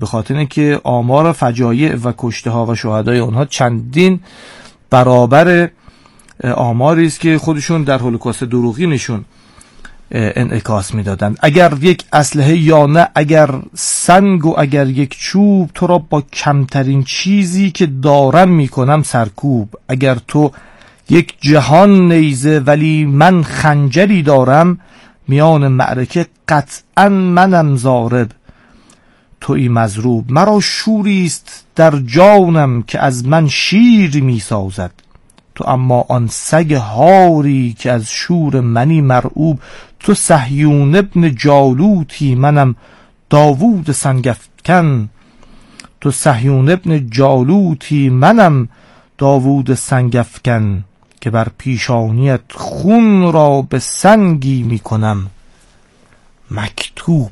به خاطر اینکه آمار فجایع و کشته ها و شهدای اونها چندین برابر آماری است که خودشون در هولوکاست دروغی نشون انعکاس میدادند. اگر یک اسلحه یا نه، اگر سنگ و اگر یک چوب، تو را با کمترین چیزی که دارم میکنم سرکوب. اگر تو یک جهان نیزه ولی من خنجری دارم، میان معرکه قطعا منم ضارب توی مضروب. مرا شوریست در جانم که از من شیر میسازد، تو اما آن سگ هاری که از شور منی مرعوب. تو صهیون ابن جالوتی منم داوود سنگافکن، تو صهیون ابن جالوتی منم داوود سنگافکن، که بر پیشانیت خون را به سنگی میکنم مکتوب.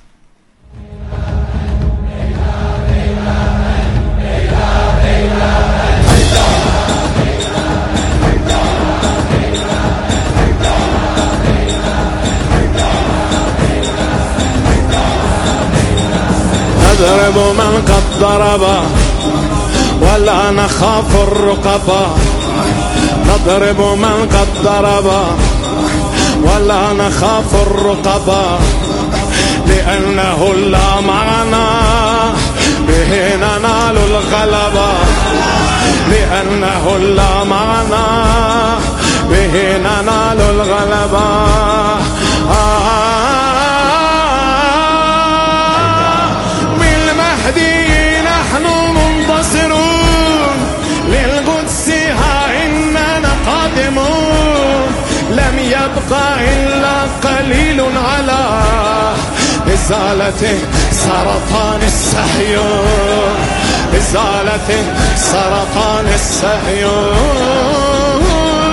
نضرب من قد ضرب ولا نخاف الرقبا، نضرب من قد ضرب ولا نخاف الرقبا، لأنه لا معنا به ننال الغلبا، لأنه لا معنا به ننال الغلبا. لم يبقى إلا قليل على إزالة سرطان الصهيون، إزالة سرطان الصهيون.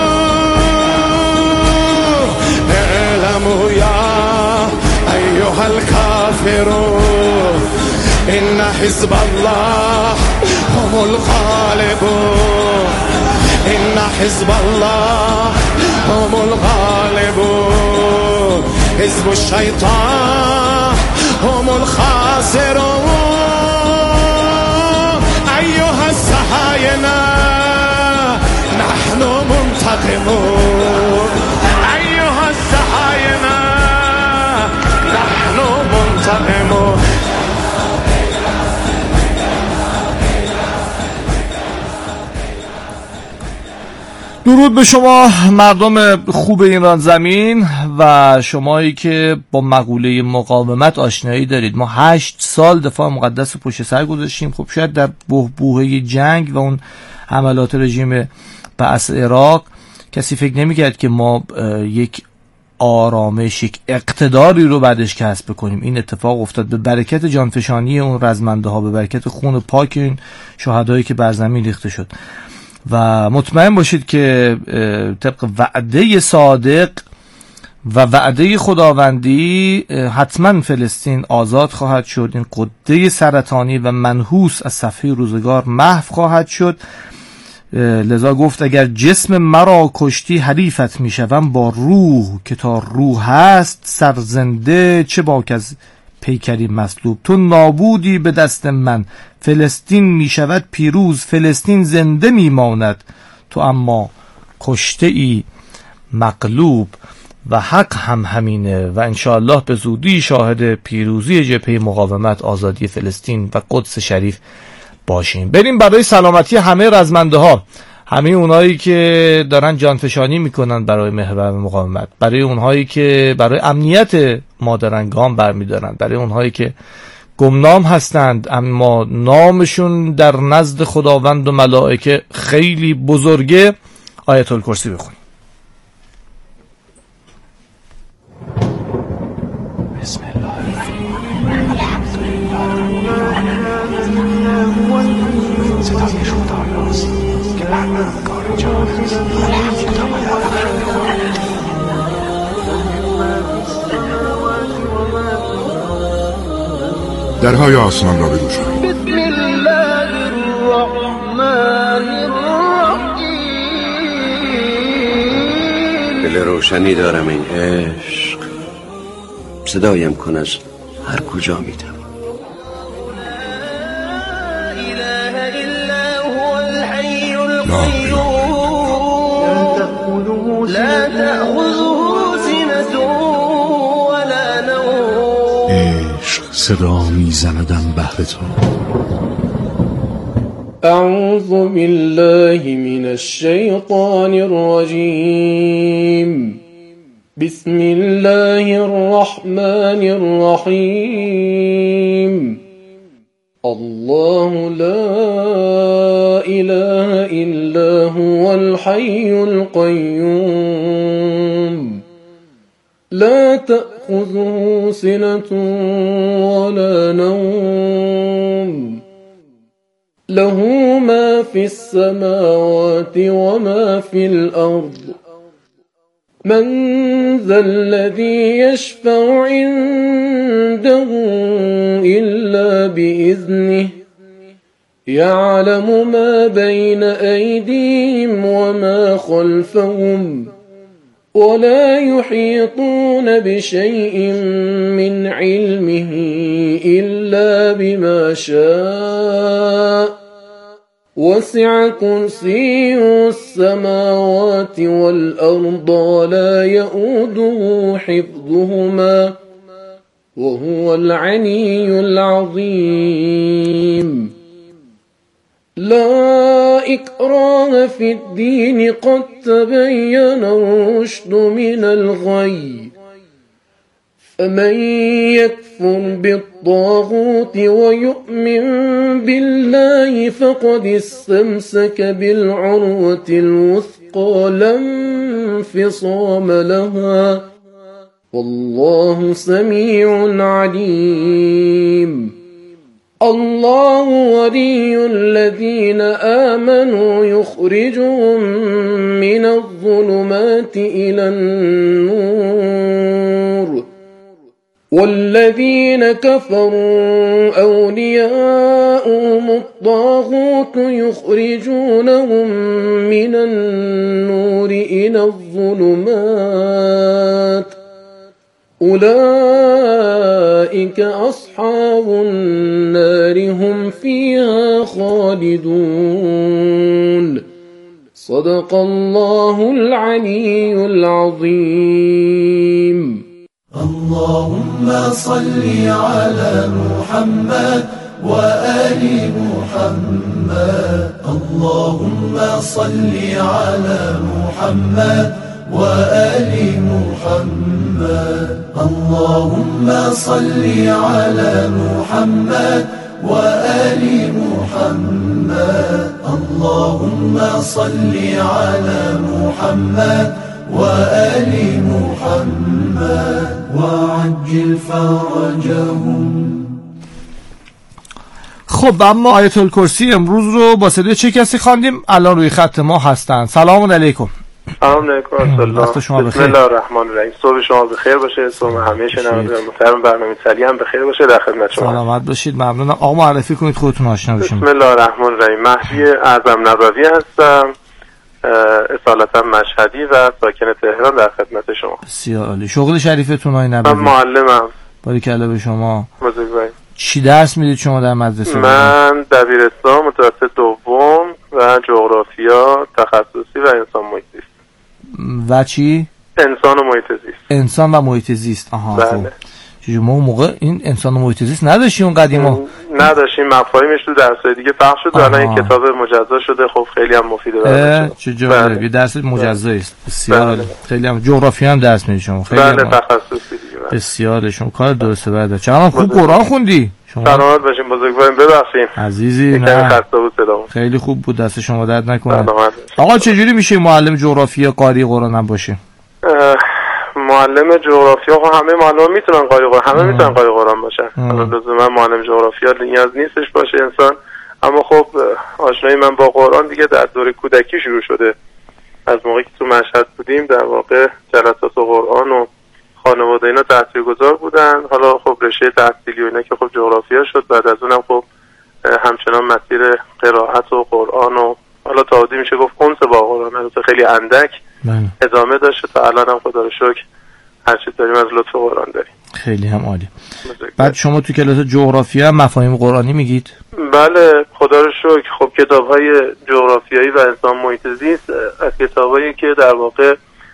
اعلموا يا أيها الكافرون إن حزب الله هم الغالبون، إن حزب الله هم الغالبون، حزب الشيطان هم الخاسرون. أيها الصهاينة نحن منتقمون، أيها الصهاينة نحن منتقمون. درود به شما مردم خوب ایران زمین و شمایی که با مقوله مقاومت آشنایی دارید. ما 8 سال دفاع مقدس پشت سر گذاشتیم. خب شاید در بحبوحه جنگ و اون حملات رژیم بعث عراق کسی فکر نمی‌کرد که ما یک آرامش، یک اقتداری رو بعدش کسب بکنیم. این اتفاق افتاد به برکت جانفشانی اون رزمنده ها، به برکت خون پاک این شهدایی که بر زمین ریخته شد. و مطمئن باشید که طبق وعده صادق و وعده خداوندی حتما فلسطین آزاد خواهد شد. این قده سرطانی و منحوس از صفحه روزگار محو خواهد شد. لذا گفت اگر جسم مرا کشتی حریفت میشوم با روح، که تا روح هست سرزنده چه باک از پیکری مصلوب. تو نابودی به دست من، فلسطین می شود پیروز، فلسطین زنده می ماند، تو اما کشته ای مغلوب. و حق هم همینه و انشاءالله به زودی شاهد پیروزی جبهه مقاومت، آزادی فلسطین و قدس شریف باشیم. بریم برای سلامتی همه رزمنده ها، همه اونهایی که دارن جانفشانی میکنن برای محور مقاومت، برای اونهایی که برای امنیت ما دارن گام برمیدارن، برای اونهایی که گمنام هستند اما نامشون در نزد خداوند و ملائکه خیلی بزرگه. آیت الکرسی بخونیم. بسم الله الرحمن الرحیم. صدای شهدایاست که پروردگار جهان است. درهای آسمان را بگشا. بسم الله الرحمن الرحیم. دل روشنی دارم این عشق، صدایم کن از هر کجا میتم. لا تأخذه سنة ولا نوم. عشق صدا میزندم بهر تو. أعوذ بالله من الشيطان الرجيم. بسم الله الرحمن الرحيم. الله لا إله إلا هو الحي القيوم لا تأخذه سنة ولا نوم له ما في السماوات وما في الأرض من ذا الذي يشفع عنده إلا بإذنه يعلم ما بين أيديهم وما خلفهم ولا يحيطون بشيء من علمه إلا بما شاء وسع كرسيه السماوات والأرض ولا يؤوده حفظهما وهو العلي العظيم. لا إكراه في الدين قد تبين الرشد من الغي فمن يكفر بالطاغوت ويؤمن بالله فقد استمسك بالعروة الوثقى لا انفصام لها والله سميع عليم. الله ولي الذين آمنوا يخرجهم من الظلمات إلى النور والذين كفروا أولياؤهم الطاغوت يخرجونهم من النور إلى الظلمات أولئك أصحاب النار هم فيها خالدون. صدق الله العلي العظيم. اللهم صل على محمد وآل محمد. اللهم صل على محمد وآل محمد. اللهم صل على محمد وآل محمد. اللهم صل على محمد وآل محمد وعجل فرجهم. خب اما آیت الکرسی امروز رو با صدای چه کسی خواندیم؟ الان روی خط ما هستن. سلام علیکم. سلام علیکم. بسم الله الرحمن الرحیم. صبح شما بخیر باشه. صبح همه شنوندگان محترم برنامه سری هم بخیر باشه. در خدمت شما. سلامت باشید. ممنونم. آقا معرفی کنید خودتون آشنا بشیم. بسم الله الرحمن الرحیم. مهدی اعظم نبوی هستم. اصالتا مشهدی و ساکن تهران در خدمت شما. بسیار عالی. شغل شریفتون های نبوی؟ من معلمم. باریکلا به شما. بزرگوار. چی درس میدید شما در مدرسه؟ من دبیرستان متوسط دوم و جغرافیا تخصصی و انسان محیط زیست. و چی؟ انسان و محیط زیست. انسان و محیط زیست. آها. بله. خب ما اون موقع این انسان و محیط زیست نداشتیم اون قدیما. نداشتیم، مفاهیمش تو درس‌های دیگه پخش شد و الان این کتاب مجزا شده. خب خیلی هم مفیده برای چه جالب. یه درس مجزایی است. بسیار خیلی هم جغرافیا هم درس میدید شما. خیلی بله تخصصی دیگه. بسیار شما کار درسته بعد. چقدر خوب قرآن خوندی شما. سلامت باشین بزرگواریم. ببخشید عزیزی. نه خسته بود صدام. خیلی خوب بود. دست شما درد نکنه. آقا چجوری میشه معلم جغرافیا قاری قرآن هم باشه؟ معلم جغرافیا خب همه معلمان میتونن قاری قرآن، همه میتونن قاری قرآن باشن. حالا لزوما معلم جغرافیا نیاز نیستش باشه انسان. اما خب آشنایی من با قرآن دیگه در دوره کودکی شروع شده. از موقعی که تو مشهد بودیم در واقع جلسات قرآن و خانواده اینا تاثیرگذار بودن. حالا خب رشته تحصیلی و اینا که خب جغرافیا شد، بعد از اونم خب همچنان مسیر قرائت و قرآن و حالا تعادی میشه گفت انس با قرآن البته خیلی اندک ادامه داشته تا الان هم خدا رو شکر هر چی داریم از لطف قرآن داریم. خیلی هم عالی. بعد شما تو کلاس جغرافیا مفاهیم قرآنی میگید؟ بله خدا رو شکر. خب کتاب‌های جغرافیایی و انسان محیط زیست از کتابایی که در واقع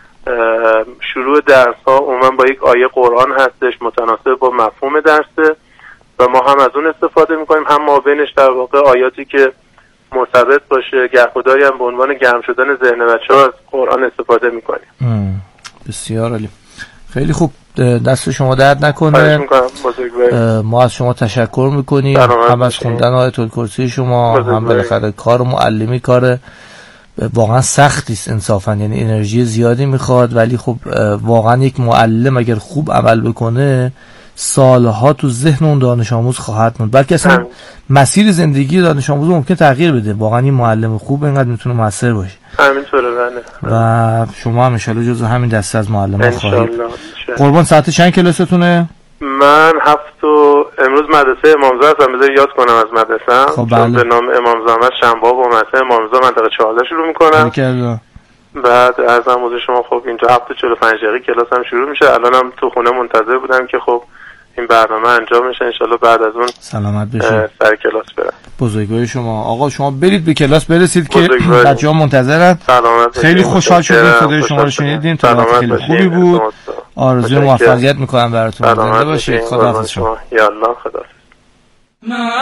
شروع درس‌ها عموما با یک آیه قرآن هستش متناسب با مفهوم درسه و ما هم از اون استفاده می‌کنیم، هم ما بینش در واقع آیاتی که مرتبط باشه گه‌خدایی هم به عنوان گرم شدن ذهن بچه‌ها از قرآن استفاده می‌کنیم. بسیار عالی، خیلی خوب، دست شما درد نکنه. ما از شما تشکر میکنیم، هم از خوندن آیت الکرسی شما، هم بالاخره کار معلمی کار واقعا سختی است انصافا، یعنی انرژی زیادی میخواد، ولی خب واقعا یک معلم اگر خوب عمل بکنه سالها تو ذهن اون دانش آموز خواهد موند، بلکه اصلا مسیر زندگی دانش آموز ممکن تغییر بده. واقعا این معلم خوب اینقدر میتونه موثر باشه. همینطوره بله. و شما هم ان شاء الله جزو همین دسته از معلمان خواهید. قربان ساعت چند کلاستونه؟ من امروز مدرسه امامزاده هستم، بذار یاد کنم از مدرسه. خب بله. به نام امامزاده شنبه با مدرسه امامزاده منطقه 14 شروع میکنم. بعد از حضور شما خب اینجا 7:45 کلاسم شروع میشه. الانم تو خونه منتظر بودم که خب این برنامه انجام میشه، انشالله بعد از اون سلامت بشید سر کلاس برم. بزرگواری شما. آقا شما برید به کلاس برسید که بچه‌ها منتظرن. خیلی خوشحال شدیم صدای شما رو شنیدیم، تا خیلی خوبی بود. آرزوی موفقیت میکنم براتون. زنده باشید. خداحافظ شما. یا الله خداحافظ. مع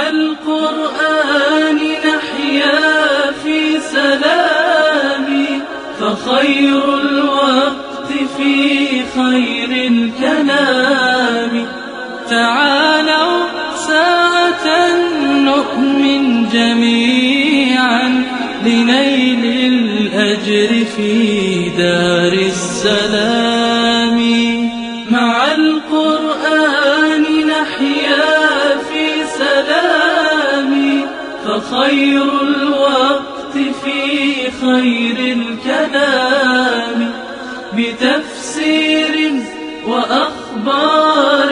القرآن نحيا في سلام فخير الوقت في خير الكلام تعالوا ساعة نؤمن جميعا لنيل الأجر في دار السلام مع القرآن نحيا في سلام فخير الوقت في خير الكلام بتفسير وأخبار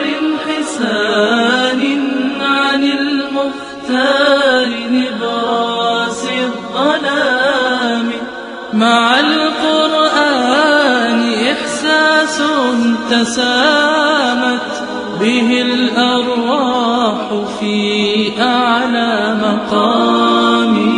حسان عن المختار نبراس الظلام مع القرآن إحساس تسامت به الأرواح في أعلى مقام.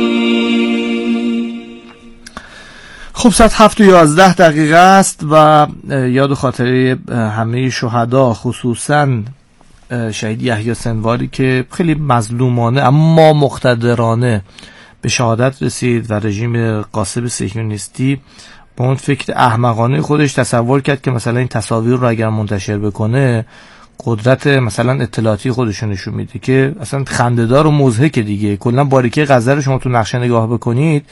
خب ساعت 7:11 است و یاد و خاطره همه شهدا، خصوصا شهید یحیی سنواری که خیلی مظلومانه اما مقتدرانه به شهادت رسید و رژیم غاصب صهیونیستی با اون فکر احمقانه خودش تصور کرد که مثلا این تصاویر رو اگر منتشر بکنه قدرت مثلا اطلاعاتی خودشون نشون میده، که اصلا خنده‌دار و مضحک دیگه. کلا باریکه غزه رو شما تو نقشه نگاه بکنید،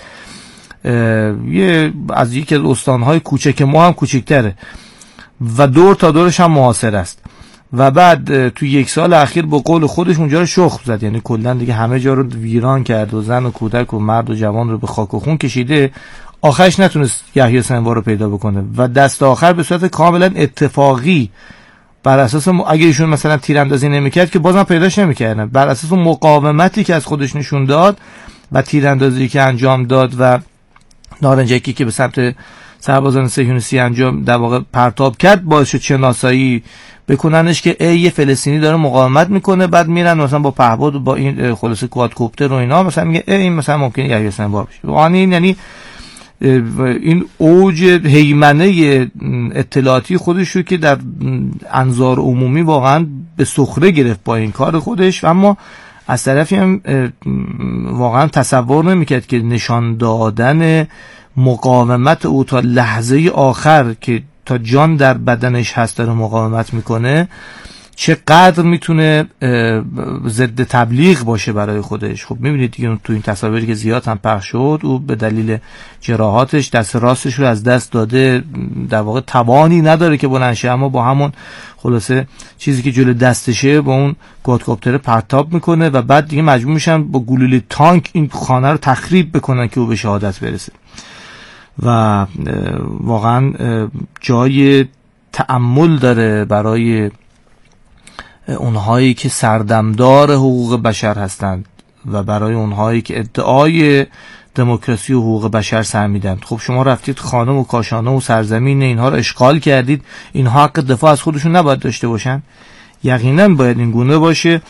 از یکی از استانهای کوچک ما هم کوچکتره و دور تا دورش هم محاصره است و بعد تو یک سال اخیر با قول خودش اونجا رو شخم زد، یعنی کلا دیگه همه جا رو ویران کرد و زن و کودک و مرد و جوان رو به خاک و خون کشیده. آخرش نتونست یحیی سنوار رو پیدا بکنه و دست آخر به صورت کاملا اتفاقی بر اساس اگه ایشون مثلا تیراندازی نمیکرد که بازم پیداش نمیکردن، بر اساس مقاومتی که از خودش نشون داد و تیراندازی که انجام داد و نارنجکی که به سمت سربازان صهیونیستی انجام در واقع پرتاب کرد، باعث شد شناسایی بکننش که یه فلسطینی داره مقاومت میکنه. بعد میرن مثلا با پهباد و با این خلاصه کوادکوپتر و اینا مثلا میگه این مثلا ممکنه یحیی سنوار باشه. یعنی این اوج هیمنه اطلاعاتی خودش رو که در انظار عمومی واقعا به سخره گرفت با این کار خودش، اما از طرفی هم واقعا تصور نمیکرد که نشان دادن مقاومت او تا لحظه آخر که تا جان در بدنش هست داره مقاومت میکنه چقدر میتونه ضد تبلیغ باشه برای خودش. خب میبینید دیگه تو این تصاویری که زیاد هم پخش شد، او به دلیل جراحاتش دست راستش رو از دست داده، در واقع توانی نداره که بلند شه، اما با همون خلاصه چیزی که جلو دستشه با اون کوادکوپتر پرتاب میکنه و بعد دیگه مجبور میشن با گلوله تانک این خانه رو تخریب بکنن که او به شهادت برسه. و واقعا جای تأمل داره برای اونهایی که سردمدار حقوق بشر هستند و برای اونهایی که ادعای دموکراسی و حقوق بشر سر میدن. خب شما رفتید خانه و کاشانه و سرزمین اینها رو اشغال کردید، اینها حق دفاع از خودشون نباید داشته باشن؟ یقینا باید این گونه باشه.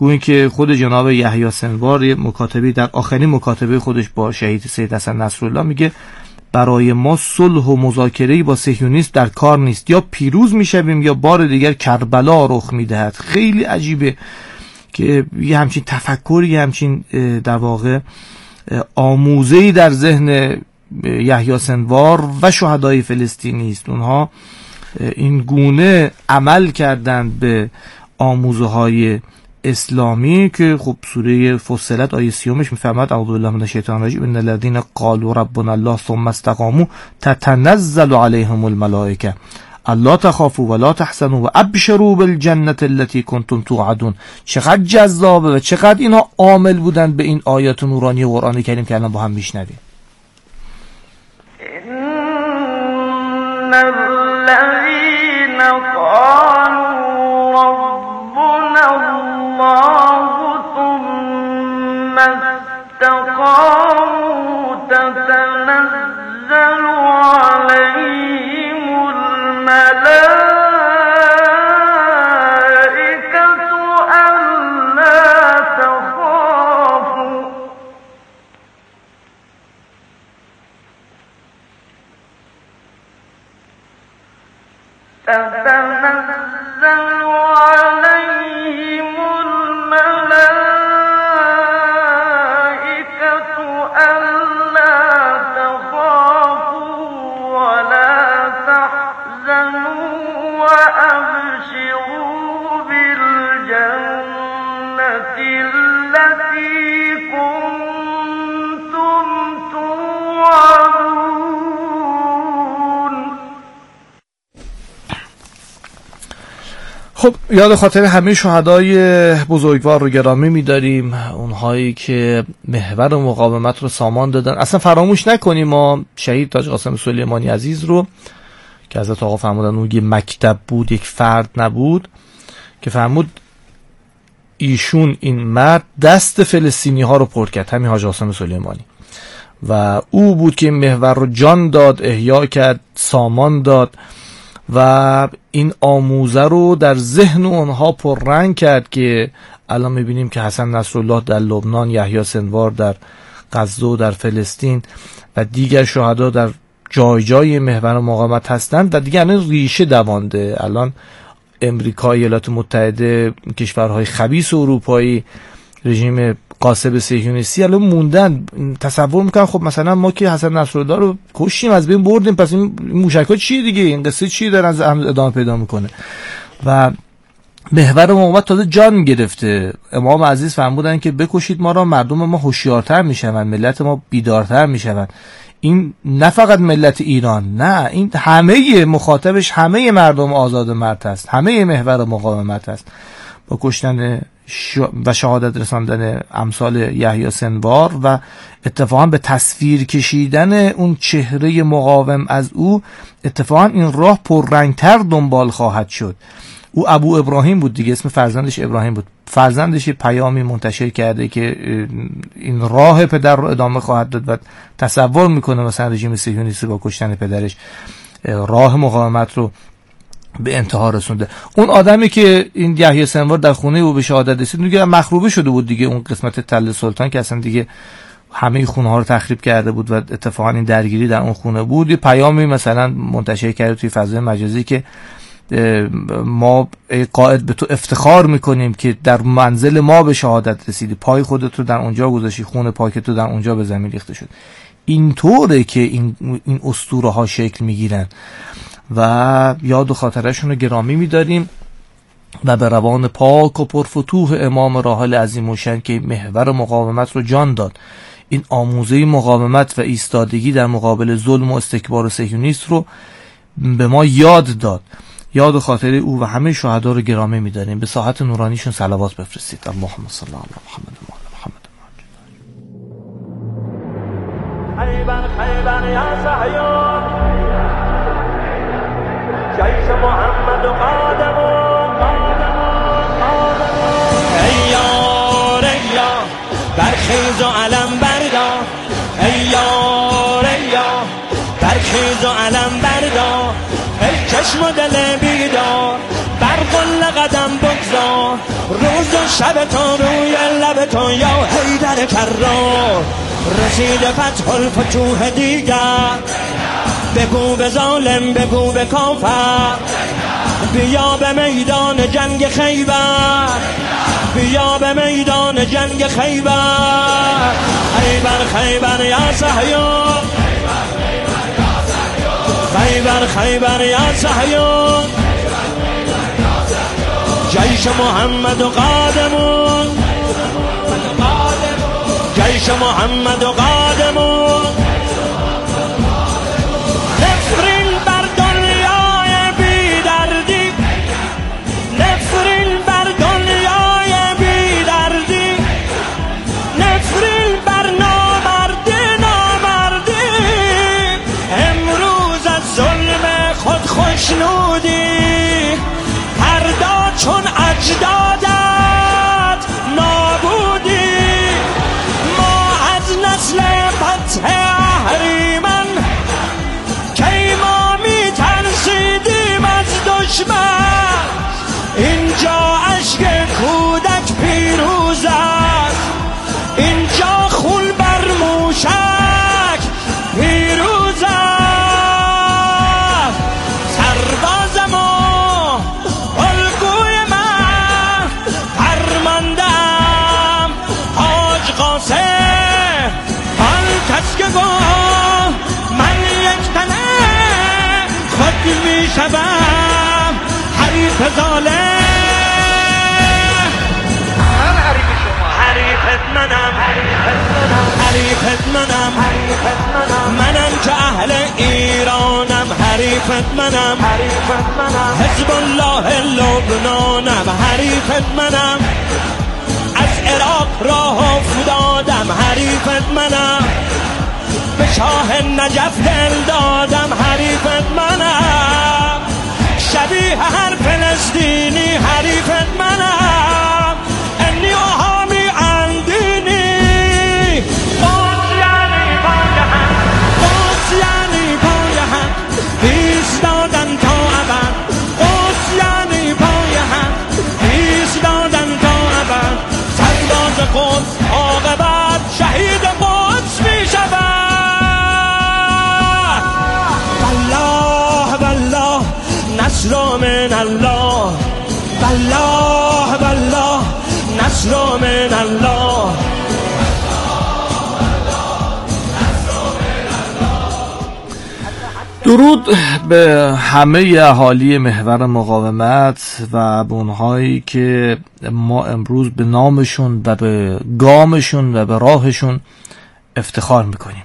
گویی که خود جناب یحیی سنوار یه مکاتبه در آخرین مکاتبه خودش با شهید سید حسن نصرالله میگه برای ما صلح و مذاکره‌ای با صهیونیسم در کار نیست، یا پیروز میشویم یا بار دیگر کربلا رخ میدهد. خیلی عجیبه که یه همچین تفکری، یه همچین در واقع آموزه‌ای در ذهن یحیی سنوار و شهدای فلسطینی است. اونها این گونه عمل کردند به آموزه‌های اسلامی که خب سوره فصلت آیه 30 میفرماد اعوذ بالله من الشیطان الرجیم ان الذين قالوا ربنا الله ثم استقاموا تتنزل عليهم الملائکه الا تخافوا ولا تحزنوا وابشروا بالجنه التي كنتم توعدون. چقدر جذابه و چقدر اینا عامل بودن به این آیات نورانی قرآن کریم که الان با هم میشنویم. ان الذين قالوا ربنا الله ثم استقاموا تتنزل عليهم الملائكة ألا تخافوا عليهم الملائكة ألا تخافوا ولا تحزنوا وأبشروا بالجنة التي كنتم توعدون. خب یاد خاطر همه شهدای بزرگوار رو گرامی می‌داریم، اونهایی که محور مقاومت رو سامان دادن. اصلا فراموش نکنیم ما شهید تاج قاسم سلیمانی عزیز رو که حضرت آقا فرمودن اون یه مکتب بود، یک فرد نبود، که فرمود ایشون این مرد دست فلسطینی ها رو پر کرد، همین حاج قاسم سلیمانی، و او بود که این محور رو جان داد، احیا کرد، سامان داد و این آموزه رو در ذهن اونها پررنگ کرد که الان میبینیم که حسن نصرالله در لبنان، یحیی سنوار در غزه و در فلسطین و دیگر شهدا در جای جای محور مقاومت هستند و دیگر الان ریشه دوانده. الان امریکا، ایالات متحده، کشورهای خبیث اروپایی، رژیم قاصب صهیونیستی الان موندن. تصور میکنن خب مثلا ما که حسن نصرالله رو کشتیم، از بین بردیم، پس این موشک‌ها چیه دیگه، این قصه چیه دارن ادامه پیدا میکنه و محور مقاومت تازه جان گرفته. امام عزیز فرمودن که بکشید ما را، مردم ما هوشیارتر میشن، ملت ما بیدارتر میشن. این نه فقط ملت ایران، نه، این همه مخاطبش همه مردم آزاد مرد هست، همه محور مقاومت هست. با کشتن و شهادت رساندن امثال یحیی سنوار و اتفاقا به تصویر کشیدن اون چهره مقاوم از او، اتفاقا این راه پررنگتر دنبال خواهد شد. او ابو ابراهیم بود دیگه، اسم فرزندش ابراهیم بود. فرزندش پیامی منتشر کرده که این راه پدر رو ادامه خواهد داد و تصور میکنه مثلا رژیم صهیونیستی با کشتن پدرش راه مقاومت رو به انتها رسونده. اون آدمی که این یحیی سنوار در خونه او به شهادت رسید دیگه مخروبه شده بود دیگه، اون قسمت تل سلطان که اصلا دیگه همه خونه ها رو تخریب کرده بود و اتفاقا این درگیری در اون خونه بود. یه پیامی مثلا منتشر کرده توی فضای مجازی که ما ای قائد به تو افتخار میکنیم که در منزل ما به شهادت رسیدی، پای خودت رو در اونجا گذاشتی، خون پاک تو در اونجا به زمین ریخته شد. اینطوره که این اسطوره ها شکل میگیرن و یاد و خاطرشون رو گرامی میداریم و به روان پاک و پرفتوح امام راحل عظیم الشأن که محور مقاومت رو جان داد، این آموزه مقاومت و ایستادگی در مقابل ظلم و استکبار صهیونیست رو به ما یاد داد. یاد و خاطره او و همه شهدا رو گرامی می‌داریم. به ساحت نورانیشون صلوات بفرستید. اللهم صل علی محمد و آل محمد. خیبر خیبر یا صهیون، جیش محمد و قادم ای یار ای یار، برخیز و علم بردار، ای یار ای یار، برخیز و علم بردار، ای چشم و دل بیدار، بر قل قدم بگذار، روز و شب تو روی لب تو یا حیدر کرار. رسیده فتح الفتوح دیگر، بگو به ظالم بگو به کافر، بیا به میدان جنگ خیبر، بیا به میدان جنگ خیبر. خیبر خیبر یا صهیون، خیبر خیبر یا صهیون. جیش محمد و قادمون، جیش محمد و قادمون. نفرین بر دنیای بی دردی، نفرین بر دنیای بی دردی، نفرین بر نامردی نامردی. امروز از ظلم خود خوشنودی، فردا چون اجدادت نابودی. ما از نسل فتح اهریمن کی ما می ترسیدیم از دشمن. اینجا اشک کودک پیروز است، اینجا خون بر موشک پیروز است. سرباز ما الگوی من فرماندم، حاج قاسم آن کس که گفت من یک تنه خود می شدم حریف ظالم. حریفت منم، حریفت منم، منم که اهل ایرانم. حریفت منم، حزب الله لبنانم. حریفت منم، از عراق راه افتادم. حریفت منم، به شاه نجف دل دادم. حریفت منم، شبیه هر فلسطینی. حریفت منم، انی احامی اندینی. قدس یعنی پای هم، قدس یعنی پای هم، ایستادن تا ابد. قدس یعنی پای هم، ایستادن تا ابد. سرباز قدس عاقبت شهید قدس می شود. والله والله نصر من الله، والله والله نصر من الله. درود به همه اهالی محور مقاومت و به اونهایی که ما امروز به نامشون و به گامشون و به راهشون افتخار میکنیم.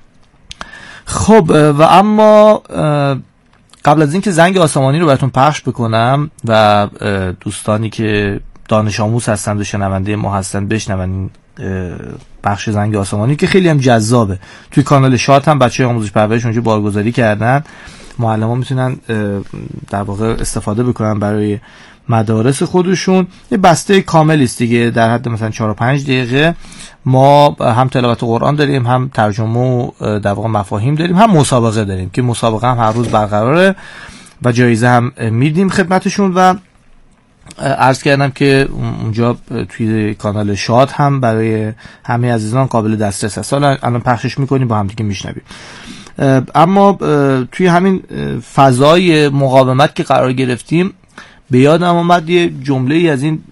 خب و اما قبل از اینکه زنگ آسمانی رو براتون پخش بکنم و دوستانی که دانش آموز هستند و شنونده ما هستند بشنون بخش زنگ آسمانی که خیلی هم جذابه. توی کانال شات هم بچه‌های آموزش پرورش اونجا بارگذاری کردن، معلمان میتونن در واقع استفاده بکنن برای مدارس خودشون. یه بسته کاملی است دیگه، در حد مثلا 4 و 5 دقیقه ما هم تلاوت قرآن داریم، هم ترجمه و در واقع مفاهیم داریم، هم مسابقه داریم که مسابقه هم هر روز برقراره و جایزه هم میدیم خدمتشون. و عرض کردم که اونجا توی کانال شاد هم برای همه عزیزان قابل دسترس هست. حالا الان پخشش میکنیم با هم دیگه میشنویم. اما توی همین فضای مقاومت که قرار گرفتیم به یادم اومد یه جمله از این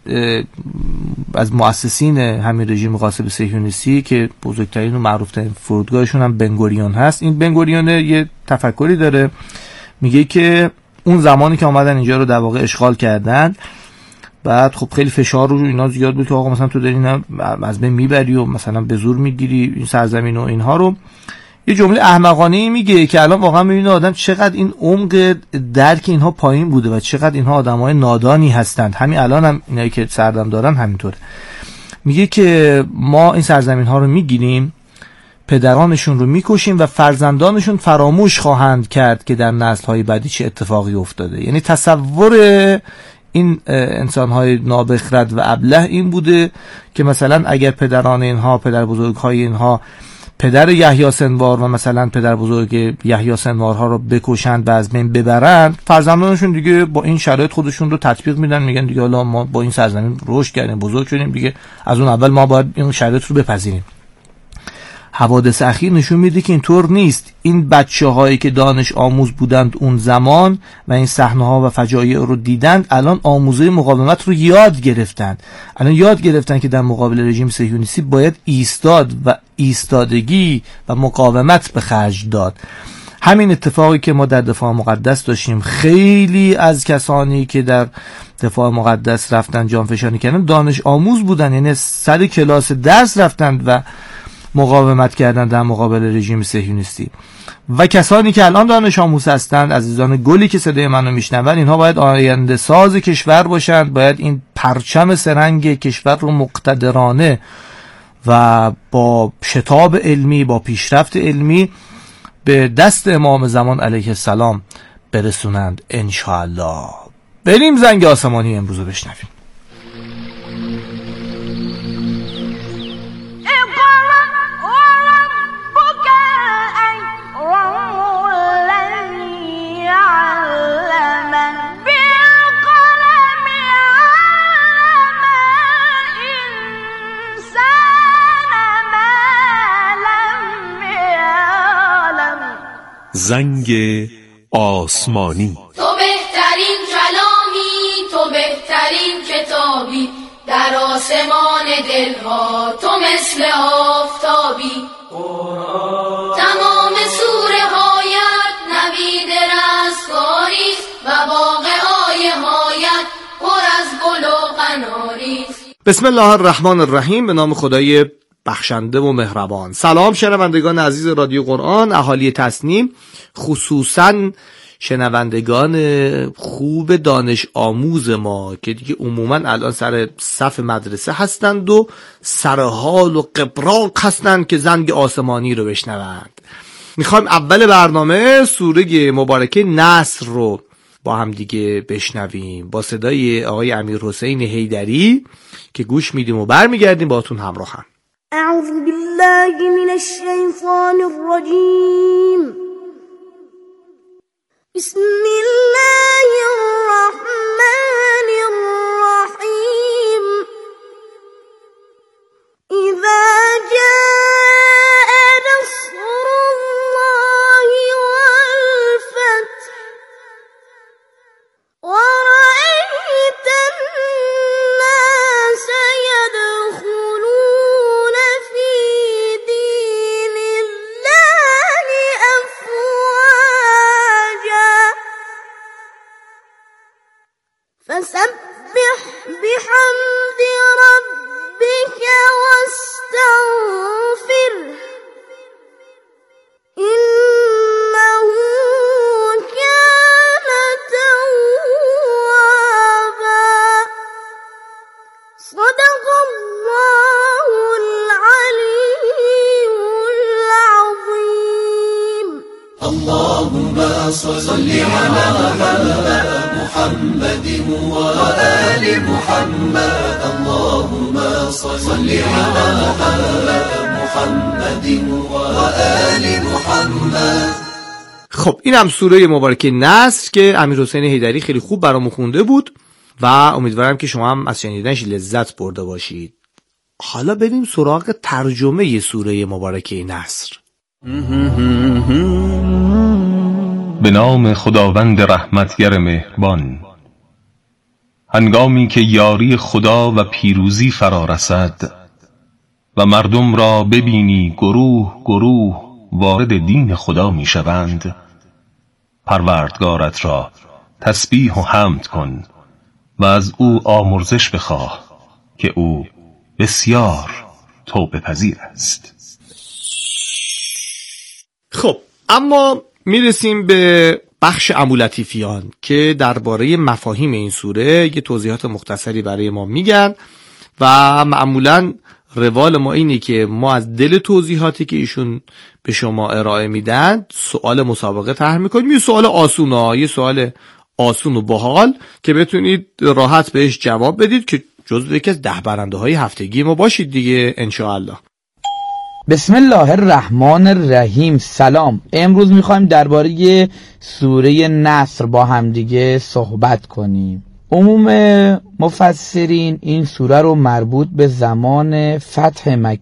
از مؤسسین همین رژیم غاصب صهیونیستی که بزرگترین و معروفترین فرودگاهشون هم بنگوریون هست. این بنگوریون یه تفکری داره، میگه که اون زمانی که اومدن اینجا رو در واقع اشغال کردن، بعد خب خیلی فشار رو اینا زیاد بود که آقا مثلا تو داری اینا از بین میبری و مثلا به زور میگیری این سرزمین و اینها رو. یه جمله احمقانه‌ای میگه که الان واقعا میبینه آدم چقدر این عمق درک اینها پایین بوده و چقدر اینها آدمای نادانی هستند. همین الان هم اینایی که سردم دارن همینطوره. میگه که ما این سرزمین ها رو میگیریم، پدرانشون رو میکشیم و فرزندانشون فراموش خواهند کرد که در نسل‌های بعدی چه اتفاقی افتاده. یعنی تصور این انسان‌های نابخرد و ابله این بوده که مثلا اگر پدران اینها، پدر بزرگ‌های اینها پدر یحیی سنوار و مثلا پدر بزرگ یحیی سنوارها رو بکشند و از بین ببرند، فرزندانشون دیگه با این شرایط خودشون رو تطبیق میدن، میگن دیگه حالا ما با این سرزمین رشد کردیم، بزرگ شدیم، دیگه از اون اول ما باید این شرایط رو بپذیریم. حوادث اخیر نشون میده که اینطور نیست. این بچه‌هایی که دانش آموز بودند اون زمان و این صحنه‌ها و فجایع رو دیدند، الان آموزه مقاومت رو یاد گرفتند. الان یاد گرفتن که در مقابل رژیم صهیونیستی باید ایستاد و ایستادگی و مقاومت به خرج داد. همین اتفاقی که ما در دفاع مقدس داشتیم، خیلی از کسانی که در دفاع مقدس رفتن جانفشانی کردن دانش آموز بودن، یعنی سر کلاس درس رفتند و مقاومت کردن در مقابل رژیم صهیونیستی. و کسانی که الان دانش آموز هستند، عزیزان گلی که صدای منو میشنون، اینها باید آینده ساز کشور باشند، باید این پرچم سرنگ کشور رو مقتدرانه و با شتاب علمی، با پیشرفت علمی به دست امام زمان علیه السلام برسونند انشاءالله. بریم زنگ آسمانی امروز رو بشنویم. زنگ آسمانی. تو بهترین کلامی، تو بهترین کتابی، در آسمان دلها تو مثل آفتابی. تمام سوره هایت نوید رستگاری و واقع آیه هایت پر از گل و قناری. بسم الله الرحمن الرحیم. به نام خدای بخشنده و مهربان. سلام شنوندگان عزیز رادیو قرآن، اهالی تصنیم، خصوصا شنوندگان خوب دانش آموز ما که دیگه عموما الان سر صف مدرسه هستند و سر حال و قبراق هستند که زنگ آسمانی رو بشنوند. میخوایم اول برنامه سوره مبارکه نصر رو با هم دیگه بشنویم با صدای آقای امیرحسین حیدری که گوش میدیم و برمیگردیم باهاتون همراه هم. اعوذ بالله من الشیطان الرجیم. بسم الله الرحمن الرحیم. اذا جاء نصر الله والفتح ورأيت الناس يدخلون في دين الله أفواجا فسبح بحمد ربك واستغفره إنه كان توابا. صدق الله العلي العظيم. اللهم صل على محمد وآل محمد. اللهم صل على محمد وآل محمد. خب این هم سوره مبارکه نصر که امیرحسین حیدری خیلی خوب برامون خونده بود و امیدوارم که شما هم از شنیدنش لذت برده باشید. حالا بریم سراغ ترجمه سوره مبارکه نصر. به نام خداوند رحمتگر مهربان. هنگامی که یاری خدا و پیروزی فرا رسد و مردم را ببینی گروه گروه وارد دین خدا می شوند، پروردگارت را تسبیح و حمد کن و از او آمرزش بخواه که او بسیار توبه پذیر است. خب اما میرسیم به بخش امولطیفیان که درباره مفاهیم این سوره یه توضیحات مختصری برای ما میگن و معمولا روال ما اینه که ما از دل توضیحاتی که ایشون به شما ارائه میدن سوال مسابقه طرح میکنیم. یه سوال آسون و باحال که بتونید راحت بهش جواب بدید که جزو یکی از 10 برنده های هفتگی ما باشید دیگه انشاءالله. بسم الله الرحمن الرحیم. سلام. امروز میخوایم درباره سوره نصر با همدیگه صحبت کنیم. عموم مفسرین این سوره رو مربوط به زمان فتح مکه